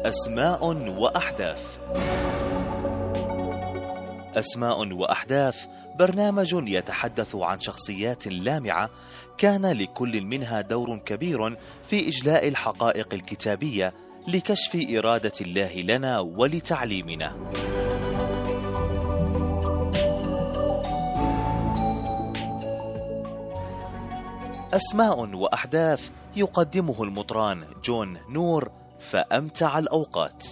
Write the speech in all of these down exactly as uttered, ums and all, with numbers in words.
أسماء وأحداث. أسماء وأحداث برنامج يتحدث عن شخصيات لامعة كان لكل منها دور كبير في إجلاء الحقائق الكتابية لكشف إرادة الله لنا ولتعليمنا. أسماء وأحداث يقدمه المطران جون نور، فأمتع الأوقات.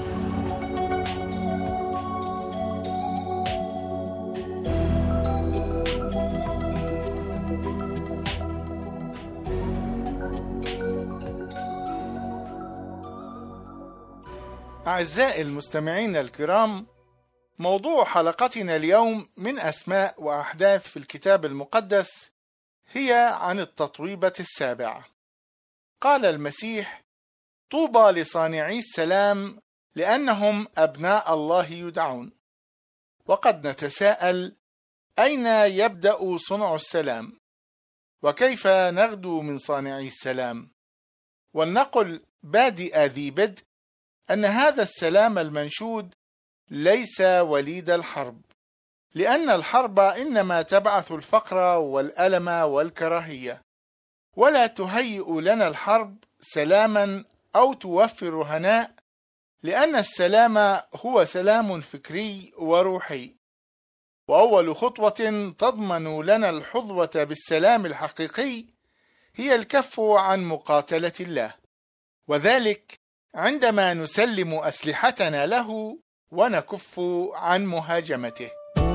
أعزائي المستمعين الكرام، موضوع حلقتنا اليوم من أسماء وأحداث في الكتاب المقدس هي عن التطويبة السابعة. قال المسيح: طوبى لصانعي السلام لأنهم أبناء الله يدعون. وقد نتساءل: أين يبدأ صنع السلام؟ وكيف نغدو من صانعي السلام؟ ولنقل بادئ ذي بدء أن هذا السلام المنشود ليس وليد الحرب، لأن الحرب إنما تبعث الفقر والألم والكراهية، ولا تهيئ لنا الحرب سلاما أو توفر هناء، لأن السلام هو سلام فكري وروحي. وأول خطوة تضمن لنا الحظوة بالسلام الحقيقي هي الكف عن مقاتلة الله، وذلك عندما نسلم أسلحتنا له ونكف عن مهاجمته.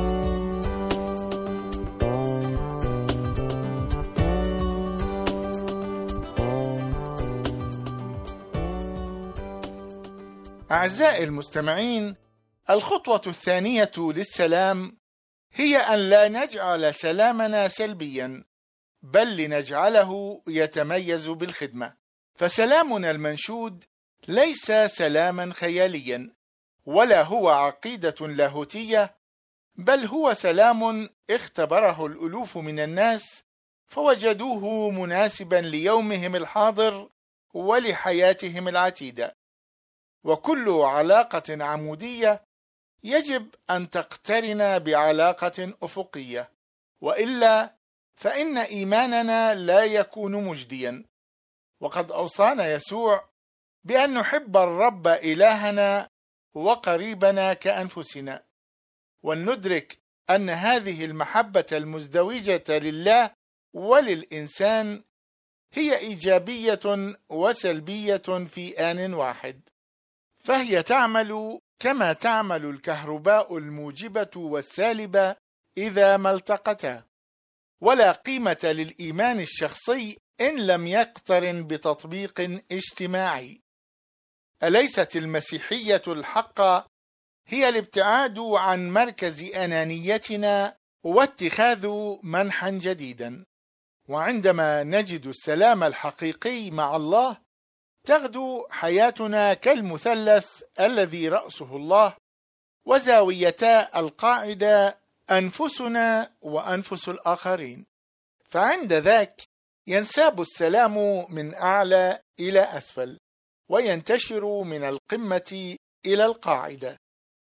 أعزائي المستمعين، الخطوة الثانية للسلام هي أن لا نجعل سلامنا سلبيا، بل لنجعله يتميز بالخدمة. فسلامنا المنشود ليس سلاما خياليا، ولا هو عقيدة لاهوتية، بل هو سلام اختبره الألوف من الناس فوجدوه مناسبا ليومهم الحاضر ولحياتهم العتيدة. وكل علاقة عمودية يجب أن تقترن بعلاقة أفقية، وإلا فإن إيماننا لا يكون مجديا. وقد أوصانا يسوع بأن نحب الرب إلهنا وقريبنا كأنفسنا، ولندرك أن هذه المحبة المزدوجة لله وللإنسان هي إيجابية وسلبية في آن واحد، فهي تعمل كما تعمل الكهرباء الموجبة والسالبة إذا ما التقتا. ولا قيمة للإيمان الشخصي إن لم يقترن بتطبيق اجتماعي. أليست المسيحية الحقة هي الابتعاد عن مركز أنانيتنا واتخاذ منحا جديدا؟ وعندما نجد السلام الحقيقي مع الله تغدو حياتنا كالمثلث الذي رأسه الله، وزاويتا القاعدة أنفسنا وأنفس الآخرين. فعند ذاك ينساب السلام من أعلى إلى أسفل، وينتشر من القمة إلى القاعدة.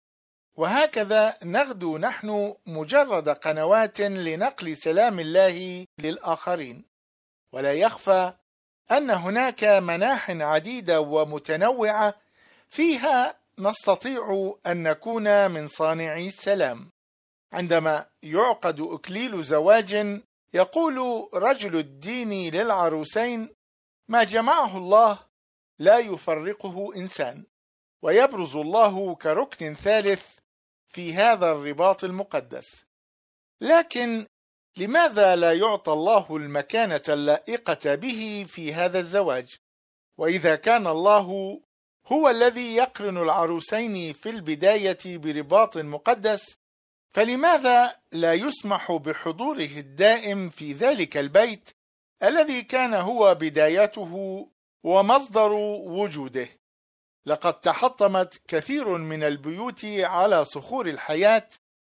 وهكذا نغدو نحن مجرد قنوات لنقل سلام الله للآخرين. ولا يخفى أن هناك مناح عديدة ومتنوعة فيها نستطيع أن نكون من صانعي السلام. عندما يعقد أكليل زواج يقول رجل الدين للعروسين: ما جمعه الله لا يفرقه إنسان. ويبرز الله كركن ثالث في هذا الرباط المقدس. لكن لماذا لا يعطى الله المكانة اللائقة به في هذا الزواج؟ وإذا كان الله هو الذي يقرن العروسين في البداية برباط مقدس، فلماذا لا يسمح بحضوره الدائم في ذلك البيت الذي كان هو بدايته ومصدر وجوده؟ لقد تحطمت كثير من البيوت على صخور الحياة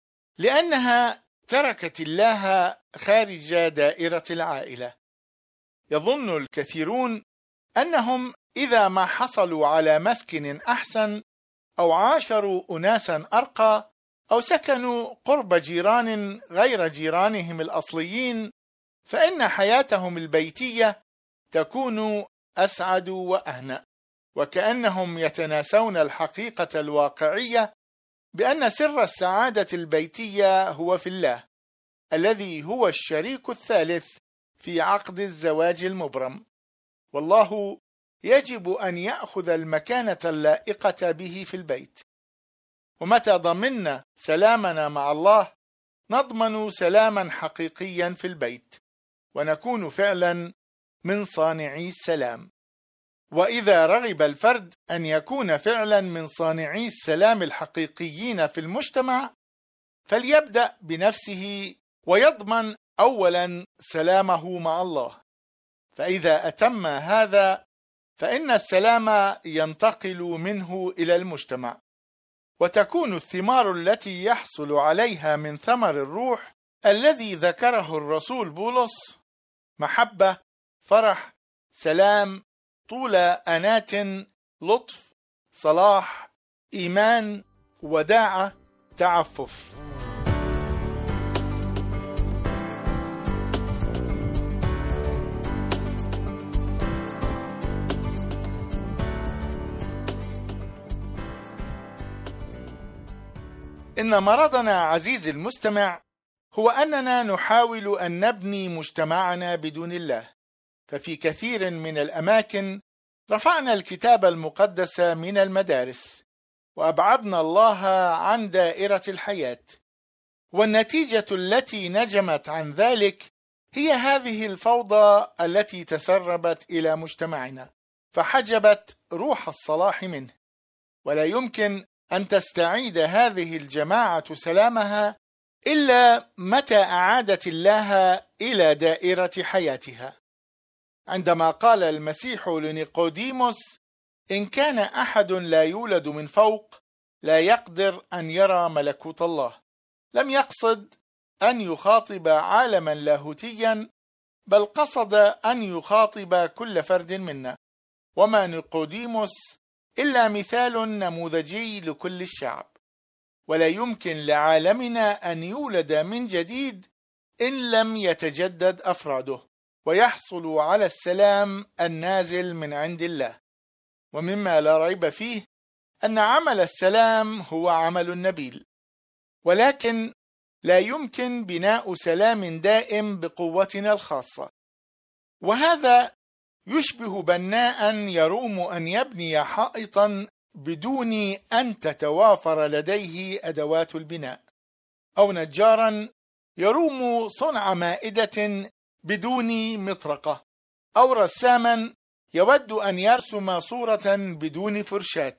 لأنها تركت الله خارج دائرة العائلة. يظن الكثيرون أنهم إذا ما حصلوا على مسكن أحسن أو عاشروا أناسا أرقى أو سكنوا قرب جيران غير جيرانهم الأصليين، فإن حياتهم البيتية تكون أسعد وأهنأ، وكأنهم يتناسون الحقيقة الواقعية بأن سر السعادة البيتية هو في الله، الذي هو الشريك الثالث في عقد الزواج المبرم، والله يجب أن يأخذ المكانة اللائقة به في البيت. ومتى ضمننا سلامنا مع الله نضمن سلاما حقيقيا في البيت، ونكون فعلا من صانعي السلام. وإذا رغب الفرد أن يكون فعلا من صانعي السلام الحقيقيين في المجتمع، فليبدأ بنفسه ويضمن أولا سلامه مع الله، فإذا أتم هذا فإن السلام ينتقل منه إلى المجتمع، وتكون الثمار التي يحصل عليها من ثمر الروح الذي ذكره الرسول بولس محبة، فرح، سلام، طول أنات، لطف، صلاح، إيمان، وداعة، تعفف. إن مرضنا عزيزي المستمع هو أننا نحاول أن نبني مجتمعنا بدون الله، ففي كثير من الأماكن رفعنا الكتاب المقدس من المدارس وأبعدنا الله عن دائرة الحياة، والنتيجة التي نجمت عن ذلك هي هذه الفوضى التي تسربت إلى مجتمعنا فحجبت روح الصلاح منه. ولا يمكن أن تستعيد هذه الجماعة سلامها إلا متى أعادت الله إلى دائرة حياتها. عندما قال المسيح لنيقوديموس: إن كان أحد لا يولد من فوق لا يقدر أن يرى ملكوت الله، لم يقصد أن يخاطب عالما لاهوتيا، بل قصد أن يخاطب كل فرد منا، وما نيقوديموس إلا مثال نموذجي لكل الشعب. ولا يمكن لعالمنا أن يولد من جديد إن لم يتجدد أفراده ويحصلوا على السلام النازل من عند الله. ومما لا ريب فيه أن عمل السلام هو عمل نبيل، ولكن لا يمكن بناء سلام دائم بقوتنا الخاصة، وهذا يشبه بناء يروم أن يبني حائطا بدون أن تتوافر لديه أدوات البناء، أو نجارا يروم صنع مائدة بدون مطرقة، أو رساما يود أن يرسم صورة بدون فرشاة.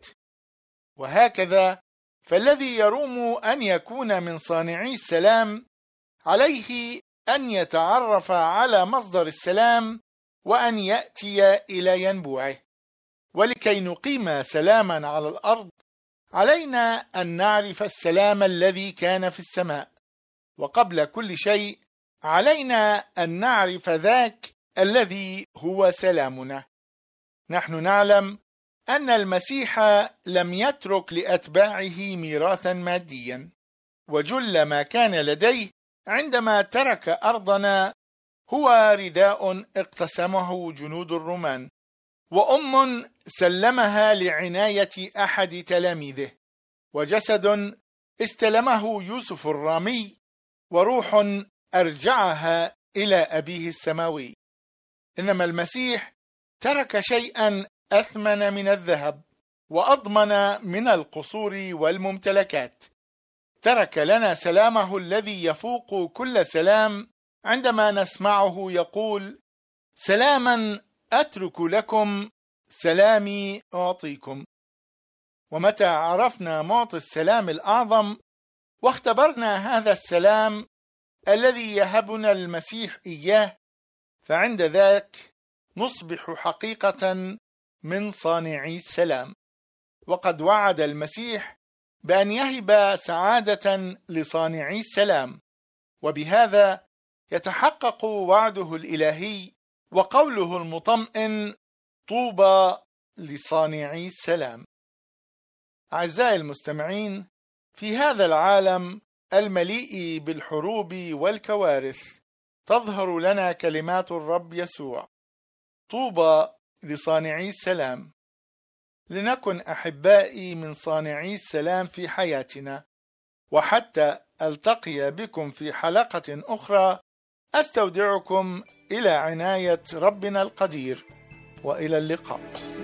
وهكذا فالذي يروم أن يكون من صانعي السلام عليه أن يتعرف على مصدر السلام وأن يأتي إلى ينبوعه. ولكي نقيم سلاما على الأرض علينا أن نعرف السلام الذي كان في السماء، وقبل كل شيء علينا أن نعرف ذاك الذي هو سلامنا. نحن نعلم أن المسيح لم يترك لأتباعه ميراثا ماديا، وجل ما كان لديه عندما ترك أرضنا هو رداء اقتسمه جنود الرومان، وأم سلمها لعناية أحد تلاميذه، وجسد استلمه يوسف الرامي، وروح أرجعها إلى أبيه السماوي. إنما المسيح ترك شيئا أثمن من الذهب وأضمن من القصور والممتلكات، ترك لنا سلامه الذي يفوق كل سلام، عندما نسمعه يقول: سلاما أترك لكم، سلامي أعطيكم. ومتى عرفنا معطي السلام الأعظم واختبرنا هذا السلام الذي يهبنا المسيح إياه، فعند ذاك نصبح حقيقة من صانعي السلام. وقد وعد المسيح بأن يهب سعادة لصانعي السلام، وبهذا يتحقق وعده الإلهي وقوله المطمئن: طوبى لصانعي السلام. أعزائي المستمعين، في هذا العالم المليء بالحروب والكوارث تظهر لنا كلمات الرب يسوع: طوبى لصانعي السلام. لنكن أحبائي من صانعي السلام في حياتنا، وحتى ألتقي بكم في حلقة أخرى أستودعكم إلى عناية ربنا القدير، وإلى اللقاء.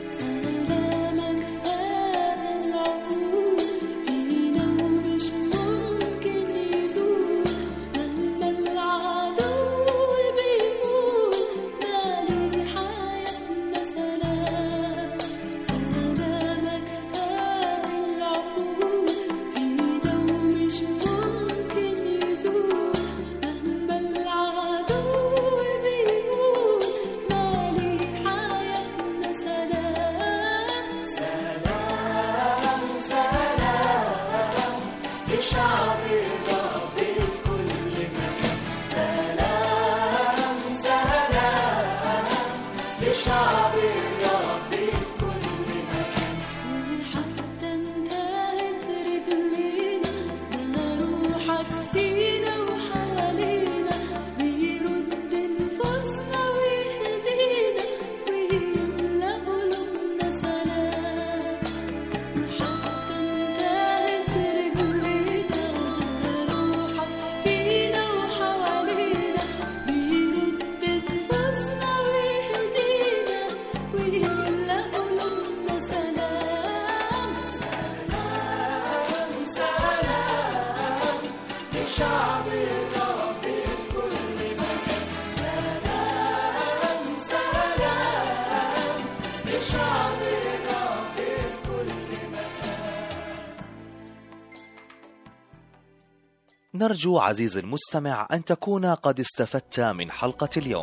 نرجو عزيزي المستمع أن تكون قد استفدت من حلقة اليوم.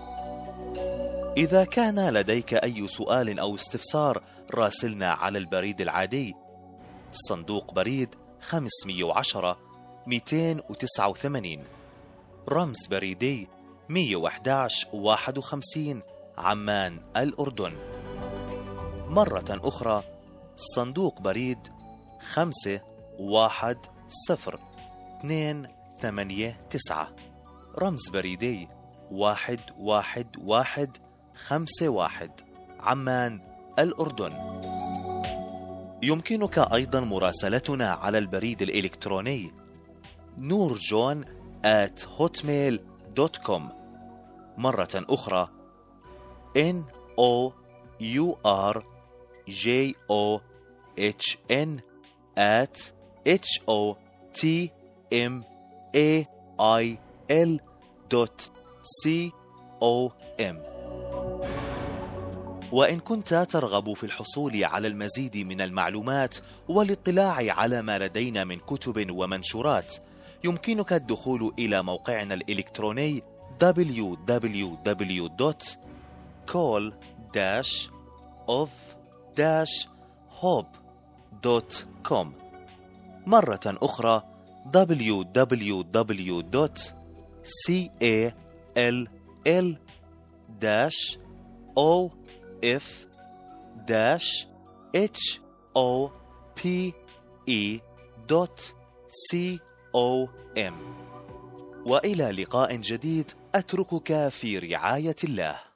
إذا كان لديك أي سؤال أو استفسار راسلنا على البريد العادي صندوق بريد خمسمئة وعشرة مئتين وتسعة وثمانين، رمز بريدي مئة وأحد عشر واحد وخمسين، عمان الأردن. مرة أخرى صندوق بريد خمسة واحد صفر اثنين ثمانية تسعة، رمز بريدي واحد واحد واحد خمسة واحد، عمان الأردن. يمكنك أيضا مراسلتنا على البريد الإلكتروني نورجون آت هوتميل دوت كوم. مرة أخرى N O U R J O H N at H O T M A I L dot C O M. وإن كنت ترغب في الحصول على المزيد من المعلومات والاطلاع على ما لدينا من كتب ومنشورات، يمكنك الدخول إلى موقعنا الإلكتروني دبليو دبليو دبليو دوت كول داش أوف داش هوب دوت كوم. مرة أخرى دبليو دبليو دبليو دوت كول داش أو إف داش إتش أو بي إي دوت سي أو إم. وإلى لقاء جديد، أتركك في رعاية الله.